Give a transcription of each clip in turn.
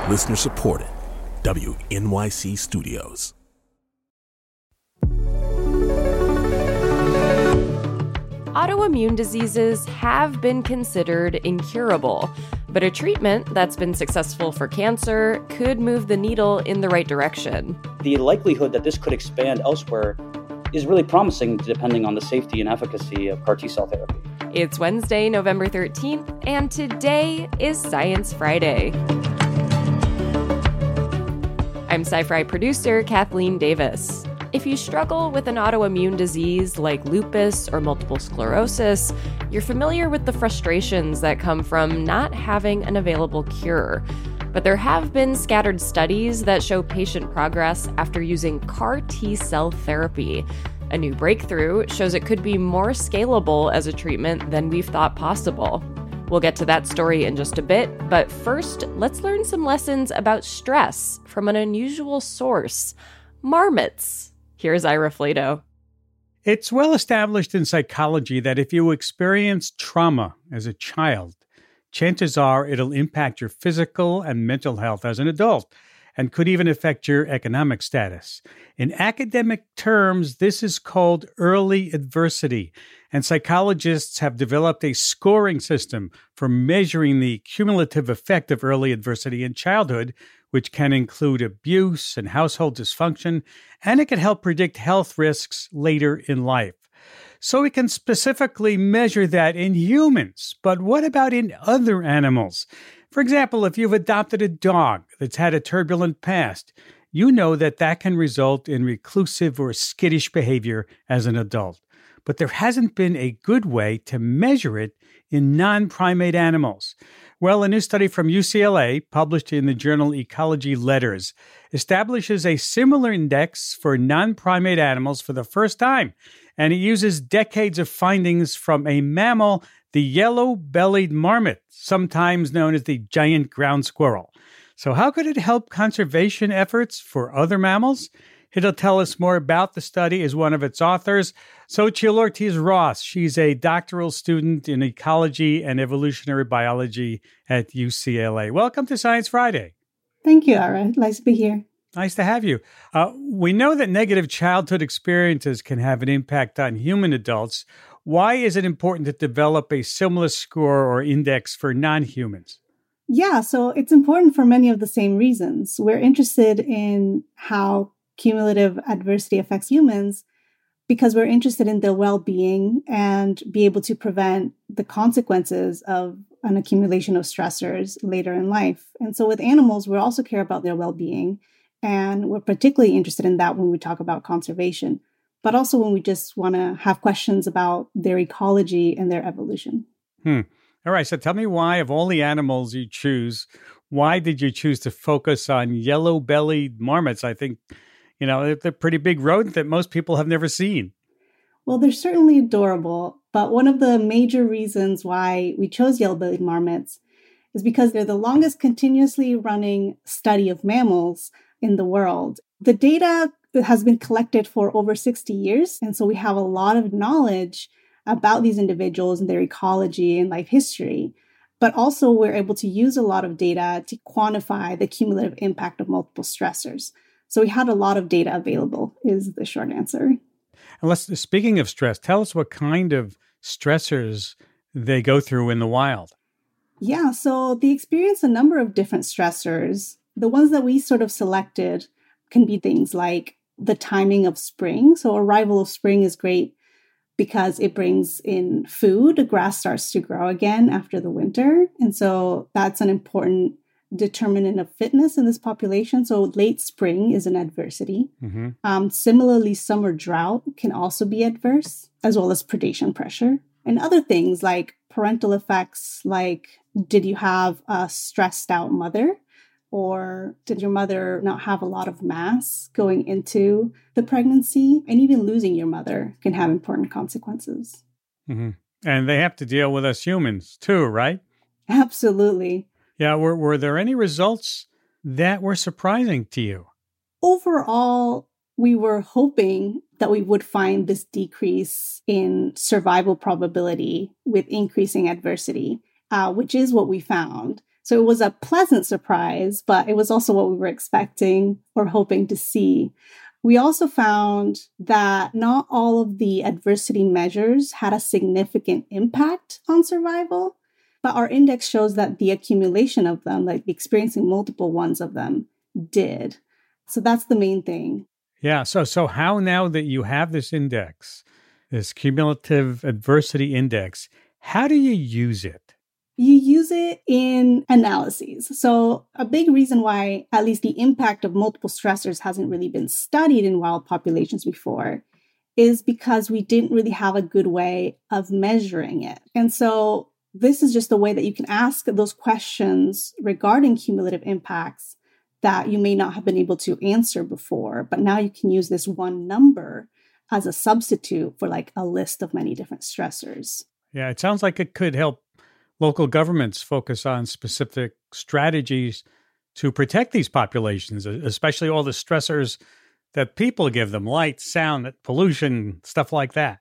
Listener supported. WNYC Studios. Autoimmune diseases have been considered incurable, but a treatment that's been successful for cancer could move the needle in the right direction. The likelihood that this could expand elsewhere is really promising depending on the safety and efficacy of CAR T-cell therapy. It's Wednesday, November 13th, and today is Science Friday. I'm Sci-Fi producer Kathleen Davis. If you struggle with an autoimmune disease like lupus or multiple sclerosis, you're familiar with the frustrations that come from not having an available cure. But there have been scattered studies that show patient progress after using CAR T-cell therapy. A new breakthrough shows it could be more scalable as a treatment than we've thought possible. We'll get to that story in just a bit, but first, let's learn some lessons about stress from an unusual source: marmots. Here's Ira Flato. It's well established in psychology that if you experience trauma as a child, chances are it'll impact your physical and mental health as an adult, and could even affect your economic status. In academic terms, this is called early adversity, and psychologists have developed a scoring system for measuring the cumulative effect of early adversity in childhood, which can include abuse and household dysfunction, and it can help predict health risks later in life. So we can specifically measure that in humans, but what about in other animals? For example, if you've adopted a dog that's had a turbulent past, you know that that can result in reclusive or skittish behavior as an adult. But there hasn't been a good way to measure it in non-primate animals. Well, a new study from UCLA, published in the journal Ecology Letters, establishes a similar index for non-primate animals for the first time, and it uses decades of findings from a mammal, the yellow-bellied marmot, sometimes known as the giant ground squirrel. So how could it help conservation efforts for other mammals? Here to tell us more about the study is one of its authors, Xochitl Ortiz-Ross. She's a doctoral student in ecology and evolutionary biology at UCLA. Welcome to Science Friday. Thank you, Ara. Nice to be here. Nice to have you. We know that negative childhood experiences can have an impact on human adults. Why is it important to develop a similar score or index for non-humans? Yeah, so it's important for many of the same reasons. We're interested in how cumulative adversity affects humans because we're interested in their well-being and be able to prevent the consequences of an accumulation of stressors later in life. And so with animals, we also care about their well-being, and we're particularly interested in that when we talk about conservation, but also when we just want to have questions about their ecology and their evolution. All right, so tell me why, of all the animals you choose, why did you choose to focus on yellow-bellied marmots? I think, they're a pretty big rodent that most people have never seen. Well, they're certainly adorable, but one of the major reasons why we chose yellow-bellied marmots is because they're the longest continuously running study of mammals in the world. The data has been collected for over 60 years, and so we have a lot of knowledge about these individuals and their ecology and life history. But also we're able to use a lot of data to quantify the cumulative impact of multiple stressors. So we had a lot of data available, is the short answer. And speaking of stress, tell us what kind of stressors they go through in the wild. Yeah, so they experience a number of different stressors. The ones that we sort of selected can be things like the timing of spring. So arrival of spring is great because it brings in food. The grass starts to grow again after the winter. And so that's an important determinant of fitness in this population. So late spring is an adversity. Similarly, summer drought can also be adverse, as well as predation pressure. And other things like parental effects, like did you have a stressed out mother? Or did your mother not have a lot of mass going into the pregnancy? And even losing your mother can have important consequences. And they have to deal with us humans too, right? Absolutely. Yeah. Were there any results that were surprising to you? Overall, we were hoping that we would find this decrease in survival probability with increasing adversity, which is what we found. So it was a pleasant surprise, but it was also what we were expecting or hoping to see. We also found that not all of the adversity measures had a significant impact on survival, but our index shows that the accumulation of them, like experiencing multiple ones of them, did. So that's the main thing. Yeah. So how now that you have this index, this cumulative adversity index, how do you use it? You use it in analyses. So a big reason why at least the impact of multiple stressors hasn't really been studied in wild populations before is because we didn't really have a good way of measuring it. And so this is just a way that you can ask those questions regarding cumulative impacts that you may not have been able to answer before, but now you can use this one number as a substitute for like a list of many different stressors. Yeah, it sounds like it could help local governments focus on specific strategies to protect these populations, especially all the stressors that people give them, light, sound, pollution, stuff like that.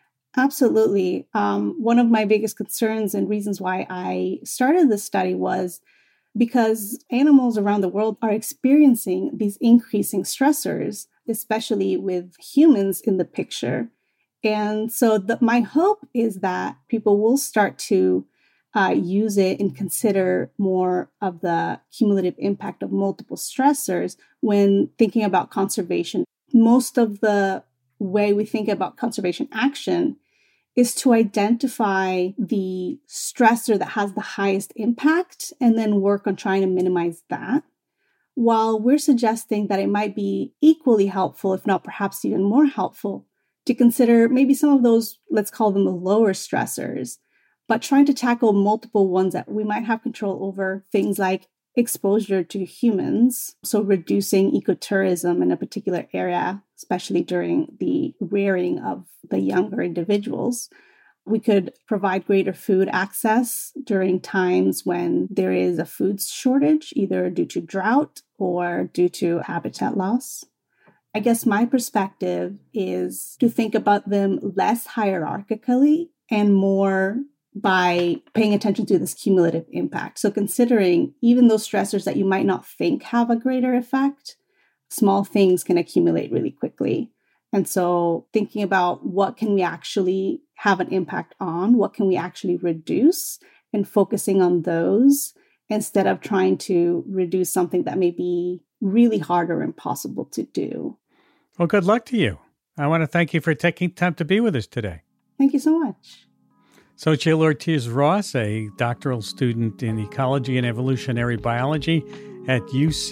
Absolutely. One of my biggest concerns and reasons why I started this study was because animals around the world are experiencing these increasing stressors, especially with humans in the picture. And so my hope is that people will start to use it and consider more of the cumulative impact of multiple stressors when thinking about conservation. Most of the way we think about conservation action is to identify the stressor that has the highest impact and then work on trying to minimize that. While we're suggesting that it might be equally helpful, if not perhaps even more helpful, to consider maybe some of those, let's call them the lower stressors, but trying to tackle multiple ones that we might have control over, things like exposure to humans, so reducing ecotourism in a particular area, especially during the rearing of the younger individuals. We could provide greater food access during times when there is a food shortage, either due to drought or due to habitat loss. I guess my perspective is to think about them less hierarchically and more by paying attention to this cumulative impact. So considering even those stressors that you might not think have a greater effect, small things can accumulate really quickly. And so thinking about what can we actually have an impact on, what can we actually reduce, and focusing on those instead of trying to reduce something that may be really hard or impossible to do. Well, good luck to you. I want to thank you for taking time to be with us today. Thank you so much. Xochitl Ortiz-Ross, a doctoral student in ecology and evolutionary biology at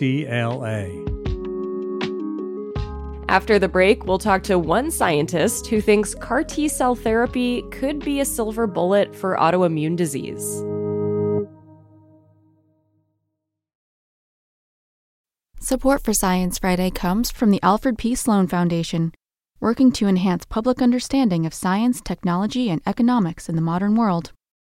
UCLA. After the break, we'll talk to one scientist who thinks CAR T-cell therapy could be a silver bullet for autoimmune disease. Support for Science Friday comes from the Alfred P. Sloan Foundation, working to enhance public understanding of science, technology, and economics in the modern world.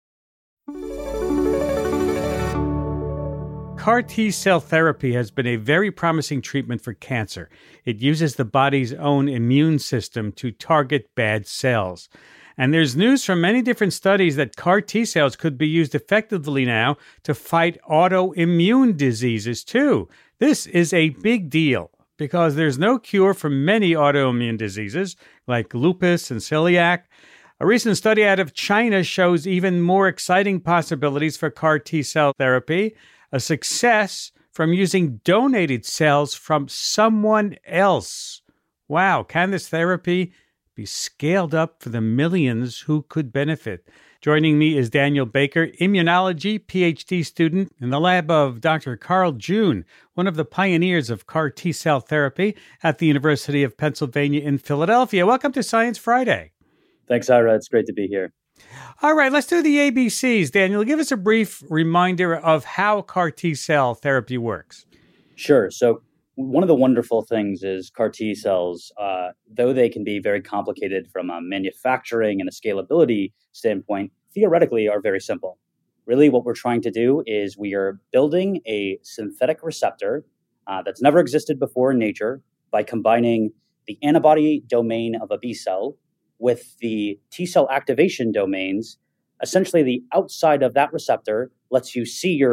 CAR T-cell therapy has been a very promising treatment for cancer. It uses the body's own immune system to target bad cells. And there's news from many different studies that CAR T-cells could be used effectively now to fight autoimmune diseases too. This is a big deal because there's no cure for many autoimmune diseases like lupus and celiac. A recent study out of China shows even more exciting possibilities for CAR T-cell therapy, a success from using donated cells from someone else. Wow, can this therapy be scaled up for the millions who could benefit? Joining me is Daniel Baker, immunology PhD student in the lab of Dr. Carl June, one of the pioneers of CAR T-cell therapy at the University of Pennsylvania in Philadelphia. Welcome to Science Friday. Thanks, Ira. It's great to be here. All right, let's do the ABCs. Daniel, give us a brief reminder of how CAR T-cell therapy works. Sure. So one of the wonderful things is CAR T cells, though they can be very complicated from a manufacturing and a scalability standpoint, theoretically are very simple. Really what we're trying to do is we are building a synthetic receptor that's never existed before in nature by combining the antibody domain of a B cell with the T cell activation domains. Essentially, the outside of that receptor lets you see your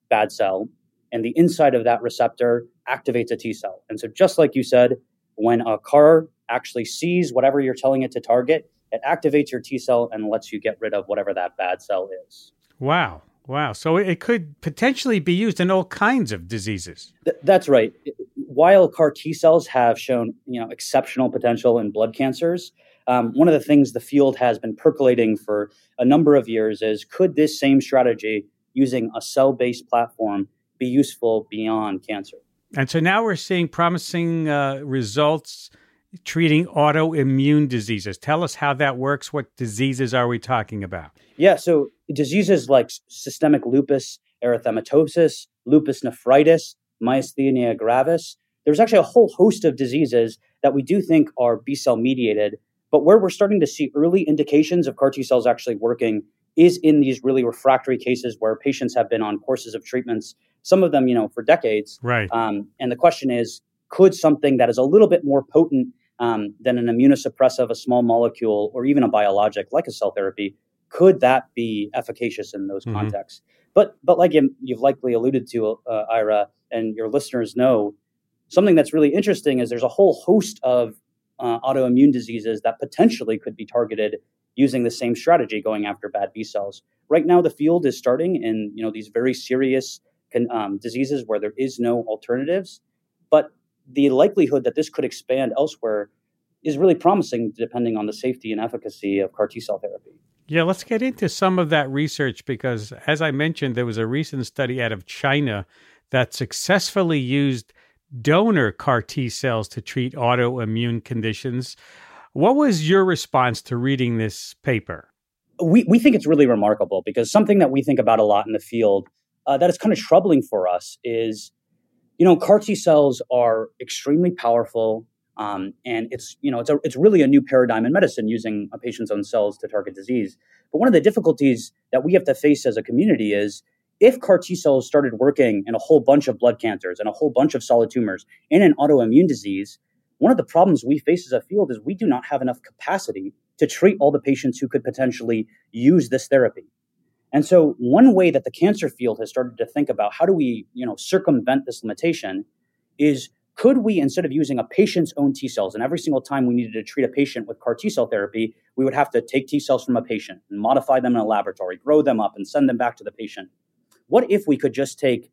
bad cell, and the inside of that receptor activates a T cell. And so just like you said, when a CAR actually sees whatever you're telling it to target, it activates your T cell and lets you get rid of whatever that bad cell is. Wow. Wow. So it could potentially be used in all kinds of diseases. That's right. While CAR T cells have shown, exceptional potential in blood cancers, one of the things the field has been percolating for a number of years is, could this same strategy using a cell-based platform be useful beyond cancer? And so now we're seeing promising results treating autoimmune diseases. Tell us how that works. What diseases are we talking about? Yeah, so diseases like systemic lupus erythematosus, lupus nephritis, myasthenia gravis. There's actually a whole host of diseases that we do think are B-cell mediated, but where we're starting to see early indications of CAR T cells actually working is in these really refractory cases where patients have been on courses of treatments, some of them, for decades. Right. And the question is, could something that is a little bit more potent than an immunosuppressive, a small molecule, or even a biologic like a cell therapy, could that be efficacious in those contexts? But like you've likely alluded to, Ira, and your listeners know, something that's really interesting is there's a whole host of autoimmune diseases that potentially could be targeted using the same strategy, going after bad B cells. Right now, the field is starting in these very serious diseases where there is no alternatives, but the likelihood that this could expand elsewhere is really promising, depending on the safety and efficacy of CAR T cell therapy. Yeah, let's get into some of that research because, as I mentioned, there was a recent study out of China that successfully used donor CAR T cells to treat autoimmune conditions. What was your response to reading this paper? We think it's really remarkable because something that we think about a lot in the field that is kind of troubling for us is, CAR T cells are extremely powerful, and it's really a new paradigm in medicine using a patient's own cells to target disease. But one of the difficulties that we have to face as a community is, if CAR T cells started working in a whole bunch of blood cancers and a whole bunch of solid tumors in an autoimmune disease, one of the problems we face as a field is we do not have enough capacity to treat all the patients who could potentially use this therapy. And so one way that the cancer field has started to think about how do we, circumvent this limitation is, could we, instead of using a patient's own T cells, and every single time we needed to treat a patient with CAR T cell therapy, we would have to take T cells from a patient and modify them in a laboratory, grow them up, and send them back to the patient. What if we could just take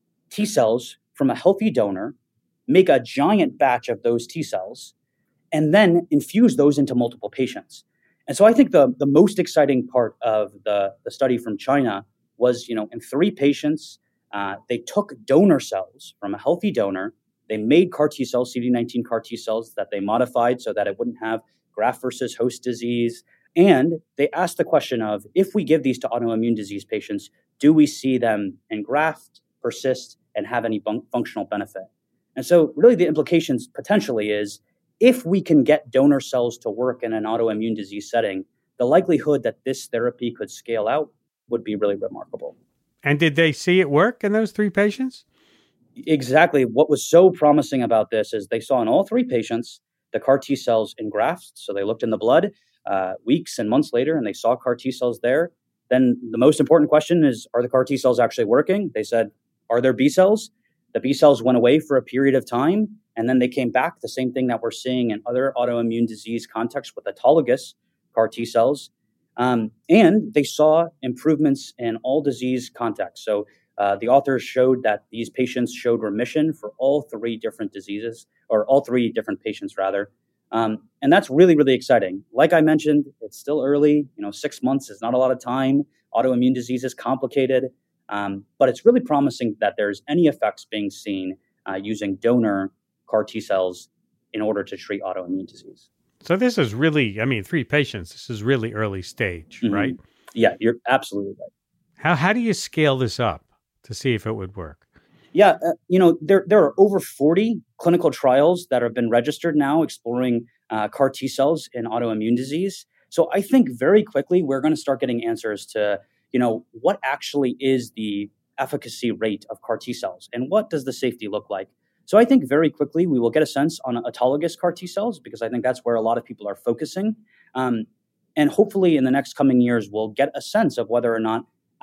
T cells from a healthy donor, make a giant batch of those T cells, and then infuse those into multiple patients? And so I think the most exciting part of the study from China was, in 3 patients, they took donor cells from a healthy donor. They made CAR T cells, CD19 CAR T cells, that they modified so that it wouldn't have graft versus host disease. And they asked the question of, if we give these to autoimmune disease patients, do we see them engraft, persist, and have any functional benefit? And so really the implications potentially is, if we can get donor cells to work in an autoimmune disease setting, the likelihood that this therapy could scale out would be really remarkable. And did they see it work in those 3 patients? Exactly. What was so promising about this is they saw in all 3 patients the CAR T cells engraft. So they looked in the blood weeks and months later, and they saw CAR T cells there. Then the most important question is, are the CAR T cells actually working? They said, are there B cells? The B cells went away for a period of time, and then they came back, the same thing that we're seeing in other autoimmune disease contexts with autologous CAR T cells. And they saw improvements in all disease contexts. So the authors showed that these patients showed remission for all 3 different diseases, or all 3 different patients, rather. And that's really, really exciting. Like I mentioned, it's still early. 6 months is not a lot of time. Autoimmune disease is complicated. But it's really promising that there's any effects being seen using donor CAR T cells in order to treat autoimmune disease. So this is really, 3 patients, this is really early stage, right? Yeah, you're absolutely right. How do you scale this up to see if it would work? Yeah, there are over 40 clinical trials that have been registered now exploring CAR T cells in autoimmune disease. So I think very quickly we're going to start getting answers to, what actually is the efficacy rate of CAR T cells and what does the safety look like? So I think very quickly we will get a sense on autologous CAR T cells, because I think that's where a lot of people are focusing. And hopefully in the next coming years, we'll get a sense of whether or not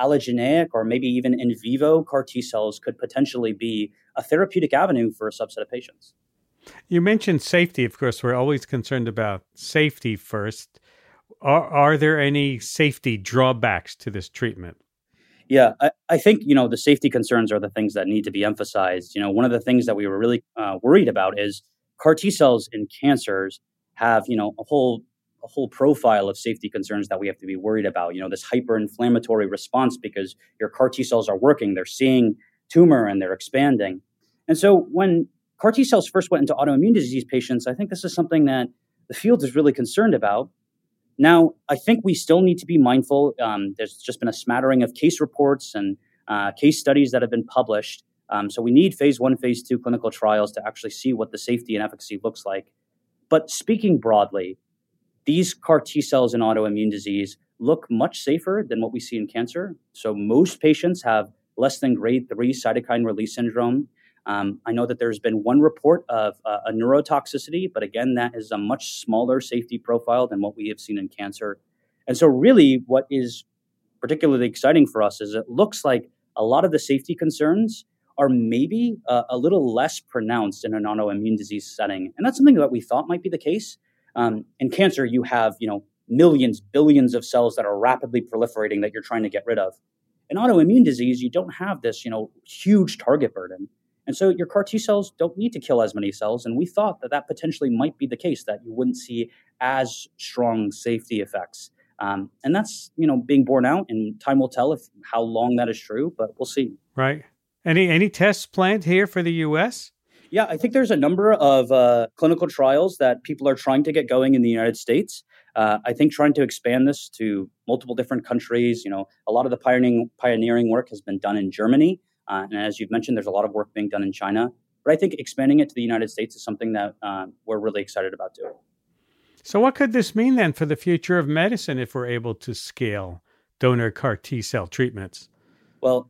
allogeneic or maybe even in vivo CAR T cells could potentially be a therapeutic avenue for a subset of patients. You mentioned safety. Of course, we're always concerned about safety first. Are there any safety drawbacks to this treatment? Yeah, I think, the safety concerns are the things that need to be emphasized. One of the things that we were really worried about is CAR T cells in cancers have, a whole profile of safety concerns that we have to be worried about. This hyperinflammatory response because your CAR T cells are working, they're seeing tumor and they're expanding. And so when CAR T cells first went into autoimmune disease patients, I think this is something that the field is really concerned about. Now, I think we still need to be mindful. There's just been a smattering of case reports and case studies that have been published. So we need phase 1, phase 2 clinical trials to actually see what the safety and efficacy looks like. But speaking broadly, these CAR T cells in autoimmune disease look much safer than what we see in cancer. So most patients have less than grade 3 cytokine release syndrome. I know that there's been one report of a neurotoxicity, but again, that is a much smaller safety profile than what we have seen in cancer. And so really what is particularly exciting for us is it looks like a lot of the safety concerns are maybe a little less pronounced in an autoimmune disease setting. And that's something that we thought might be the case. In cancer, you have, millions, billions of cells that are rapidly proliferating that you're trying to get rid of. In autoimmune disease, you don't have this, huge target burden. And so your CAR T cells don't need to kill as many cells. And we thought that potentially might be the case, that you wouldn't see as strong safety effects. And that's, being borne out, and time will tell how long that is true, but we'll see. Right. Any tests planned here for the U.S.? Yeah, I think there's a number of clinical trials that people are trying to get going in the United States. I think trying to expand this to multiple different countries. A lot of the pioneering work has been done in Germany. And as you've mentioned, there's a lot of work being done in China. But I think expanding it to the United States is something that we're really excited about doing. So what could this mean then for the future of medicine if we're able to scale donor CAR T cell treatments? Well,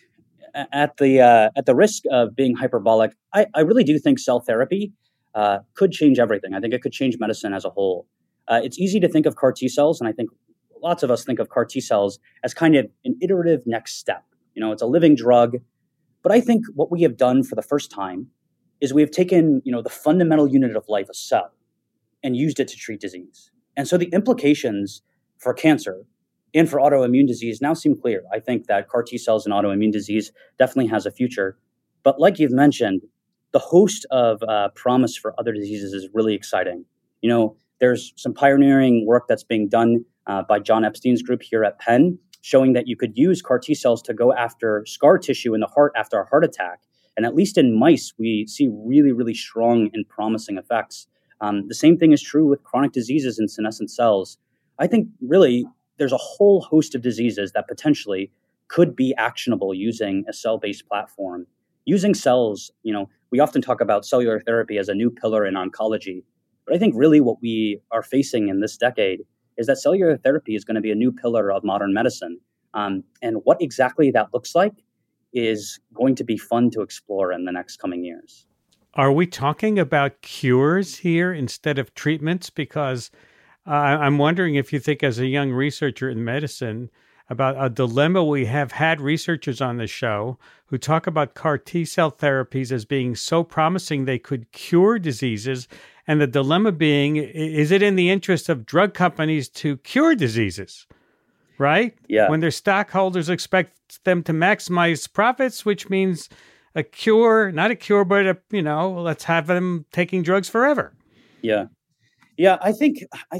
at the risk of being hyperbolic, I really do think cell therapy could change everything. I think it could change medicine as a whole. It's easy to think of CAR T cells, and I think lots of us think of CAR T cells as kind of an iterative next step. It's a living drug. But I think what we have done for the first time is we have taken, the fundamental unit of life, a cell, and used it to treat disease. And so the implications for cancer and for autoimmune disease now seem clear. I think that CAR T cells in autoimmune disease definitely has a future. But like you've mentioned, the host of promise for other diseases is really exciting. There's some pioneering work that's being done by John Epstein's group here at Penn, showing that you could use CAR T cells to go after scar tissue in the heart after a heart attack. And at least in mice, we see really, really strong and promising effects. The same thing is true with chronic diseases in senescent cells. I think really there's a whole host of diseases that potentially could be actionable using a cell-based platform. Using cells, we often talk about cellular therapy as a new pillar in oncology. But I think really what we are facing in this decade is that cellular therapy is going to be a new pillar of modern medicine. And what exactly that looks like is going to be fun to explore in the next coming years. Are we talking about cures here instead of treatments? Because I'm wondering if you think, as a young researcher in medicine, about a dilemma. We have had researchers on the show who talk about CAR T cell therapies as being so promising they could cure diseases. And the dilemma being, is it in the interest of drug companies to cure diseases, right? Yeah. When their stockholders expect them to maximize profits, which means a cure, not a cure, but let's have them taking drugs forever. Yeah. Yeah, I think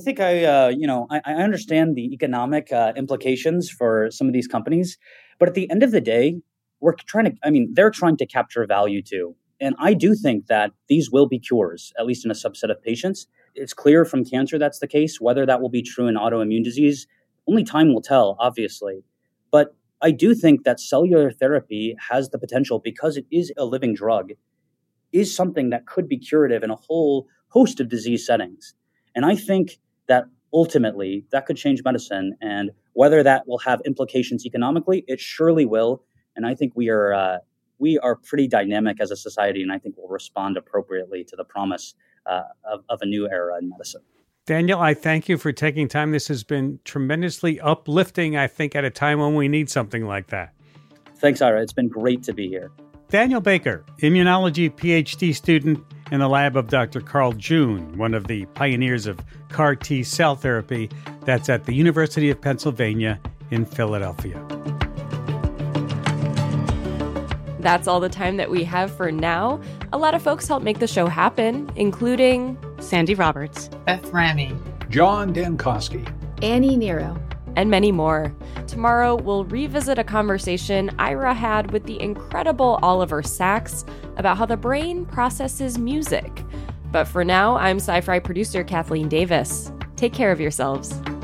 I understand the economic implications for some of these companies, but at the end of the day, they're trying to capture value too. And I do think that these will be cures, at least in a subset of patients. It's clear from cancer that's the case. Whether that will be true in autoimmune disease, only time will tell, obviously. But I do think that cellular therapy has the potential, because it is a living drug, is something that could be curative in a whole host of disease settings. And I think that ultimately that could change medicine, and whether that will have implications economically, it surely will. And I think we are pretty dynamic as a society, and I think we'll respond appropriately to the promise of a new era in medicine. Daniel, I thank you for taking time. This has been tremendously uplifting, I think, at a time when we need something like that. Thanks, Ira. It's been great to be here. Daniel Baker, immunology PhD student in the lab of Dr. Carl June, one of the pioneers of CAR T cell therapy. That's at the University of Pennsylvania in Philadelphia. That's all the time that we have for now. A lot of folks helped make the show happen, including Sandy Roberts, Beth Ramy, John Dankosky, Annie Nero, and many more. Tomorrow, we'll revisit a conversation Ira had with the incredible Oliver Sacks about how the brain processes music. But for now, I'm Sci-Fi producer Kathleen Davis. Take care of yourselves.